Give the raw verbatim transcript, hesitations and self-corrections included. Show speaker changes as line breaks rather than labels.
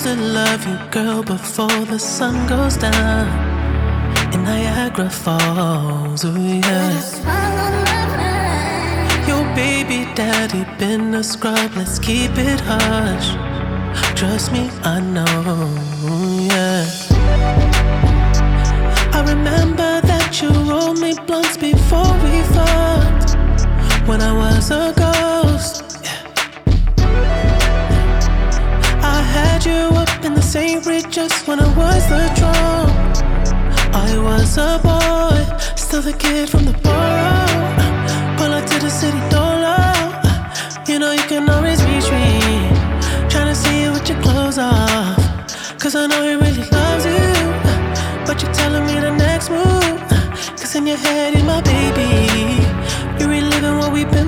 to love you, girl, before the sun goes down in Niagara Falls. Oh yeah. Your baby daddy been a scrub, let's keep it hush. Trust me, I know, yeah. I remember that you rolled me blunts before we fucked, when I was a ghost. I had you up in the Saint Regis when I was the drum. I was a boy, still the kid from the borough. Pull up to the city door, you know you can always reach me. Tryna see you with your clothes off, cause I know he really loves you. But you're telling me the next move, cause in your head you're my baby. You're reliving what we've been